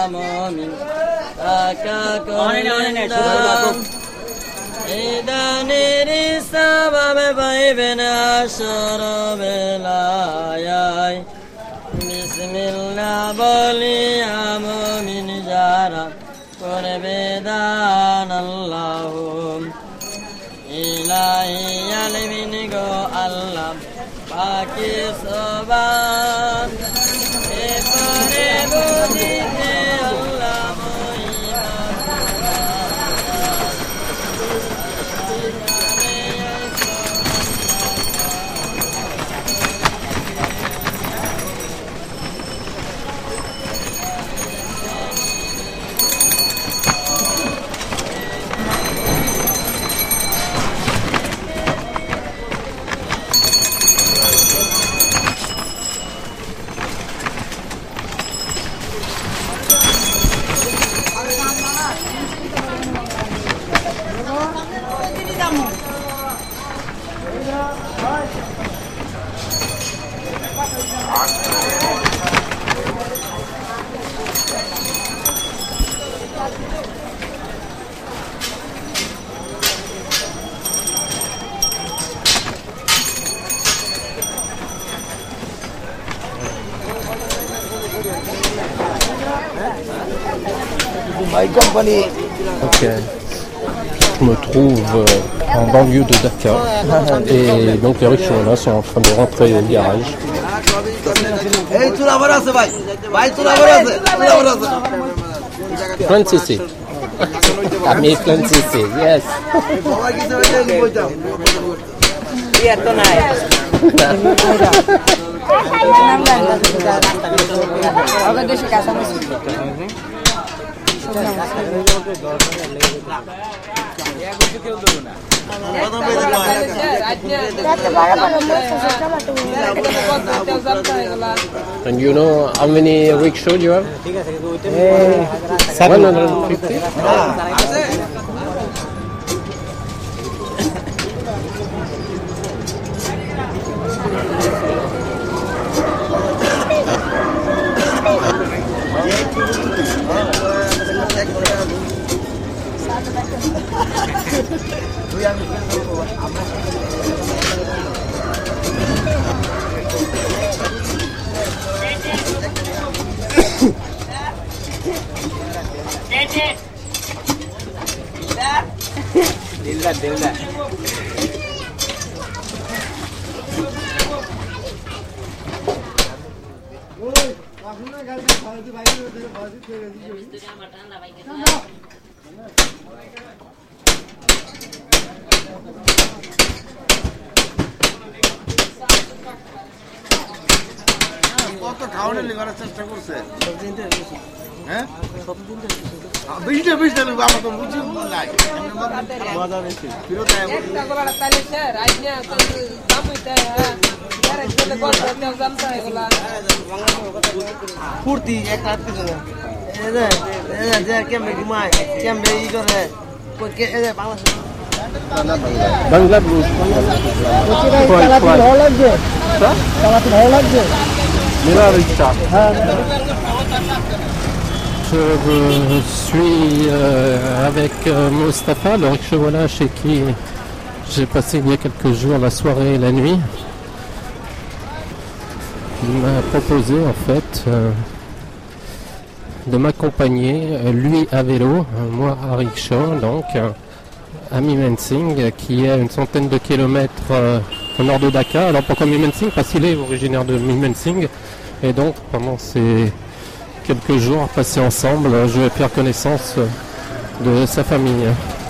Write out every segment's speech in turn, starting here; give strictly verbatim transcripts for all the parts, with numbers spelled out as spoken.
মুমিন তাকা করিলাম ইদানের সবাবে পাইবেন আসর বেলায় বিসমিল্লাহ বলিয়া মুমিন যারা করবে দান আল্লাহ ইলাহি আলমিন গো আল্লাহ পাকি সবান এপারে বুঝিতে আল্লাহ My company. Ok. Je me trouve euh, en banlieue de Dakar et donc les rickshaws là sont en train de rentrer au garage. Plein de C C. Ah mais plein de C C, yes. And you know how many rickshaws you have? one hundred fifty? Dilda, dilda. কত খাওয়ানোর লিগার চেষ্টা করছে হ্যাঁ বিশটা বিশটা লোক আমরা তো বুঝি নাই মজা বেশি ফিরত একটা গোলা তালে স্যার আজ না তো দাম হইতা হ্যাঁ यार একটু কল করতে জানতা এগুলা ফুর্তি এক রাত কিছু না এদে এদে যে কেমনে ঘুমায় কেমনে ই করে কই এদে বাংলাদেশ বাংলা ব্লুজ চালাতে ভালো লাগছে চালাতে ভালো লাগছে মেরা রিক্সা হ্যাঁ Je suis euh, avec euh, Moustapha, le rickshaw chez qui j'ai passé il y a quelques jours la soirée et la nuit. Il m'a proposé en fait euh, de m'accompagner, lui à vélo, moi à rickshaw, donc à Mymensingh, qui est à une centaine de kilomètres euh, au nord de Dakar. Alors pourquoi Mymensingh? Parce qu'il est originaire de Mymensingh, et donc pendant ces quelques jours passés ensemble, je vais faire connaissance de sa famille.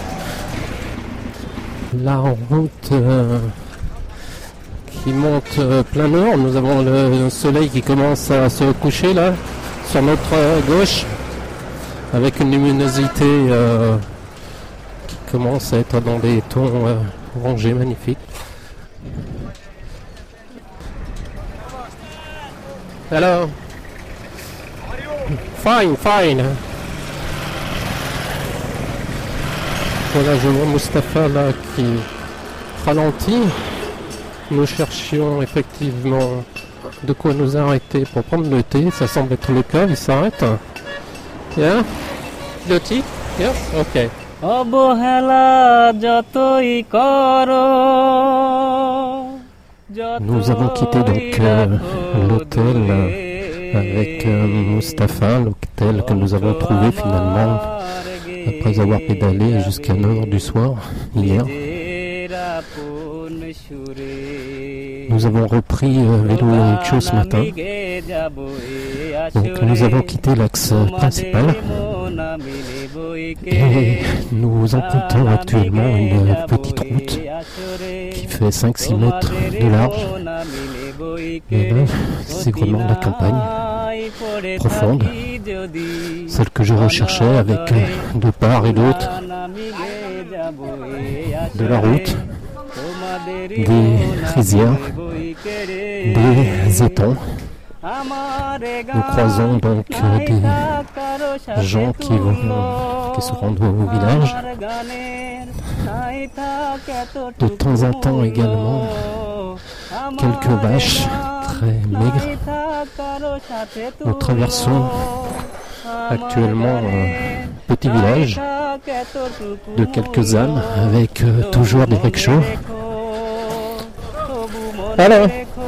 Là en route euh, qui monte euh, plein nord, nous avons le soleil qui commence à se coucher là sur notre gauche avec une luminosité euh, qui commence à être dans des tons euh, orangés magnifiques. Alors Fine, fine. Voilà, je vois Moustapha là qui ralentit. Nous cherchions effectivement de quoi nous arrêter pour prendre le thé. Ça semble être le cas, il s'arrête. Yeah? Beauty? Yes? Okay. অবহেলা যতই করো Nous avons quitté donc euh, l'hôtel euh, avec euh, Mustapha, l'hôtel que nous avons trouvé finalement après avoir pédalé jusqu'à neuf heures du soir hier. Nous avons repris euh, vélo et rickshaw ce matin. Donc nous avons quitté l'axe principal et nous empruntons actuellement une petite route qui fait cinq six mètres de large. Et là, c'est vraiment la campagne profonde, celle que je recherchais avec de part et d'autre de la route, des rizières, des étangs. Nous croisons donc des gens qui, vont, qui se rendent au village. De temps en temps également quelques vaches très maigres. Nous traversons actuellement un petit village de quelques âmes avec euh, toujours des rickshaws. Alors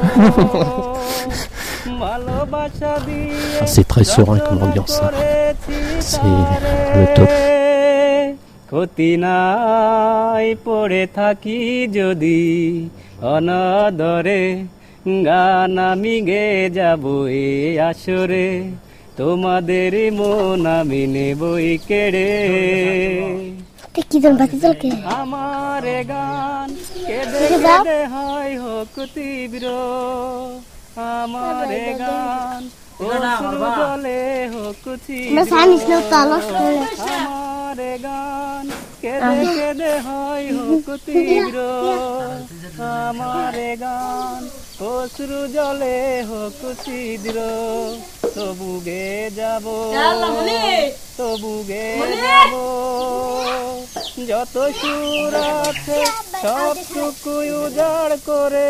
ah, c'est très serein comme ambiance. Hein. C'est le top. ক্ষতি নাই পড়ে থাকি যদি অনাদরে গান আমি গে যাব এ আসরে তোমাদের মন আমি নেবই কেড়ে আমার গান কেঁদে কেঁদে হয় হোক তীব্র আমার গান অশ্রু জলে হোক তীব্র আমার গান কেঁদে কেঁদে হয় হোক তীব্র আমার গান অশ্রু জলে হোক ছিদ্র তবু গে যাব তবু গে যাব যত সুর আছে সবটুকু উজাড় করে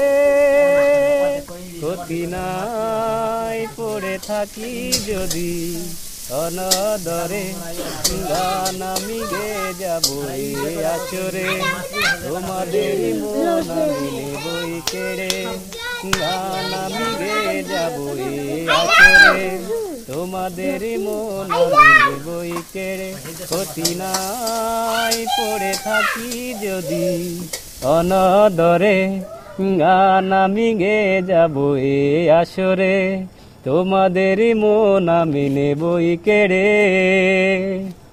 ক্ষতি নাই পড়ে থাকি যদি অনাদরে গান আমি গে যাব এই আচরে তোমাদের মন আমি নেবই কেড়ে গান আমি গে যাব এই আচরে তোমাদের মন আমি নেবই কেড়ে ক্ষতি নাই পড়ে থাকি যদি অনাদরে গান আমি গে যাব এই আসরে তোমাদের মন আমি নেবই কেড়ে।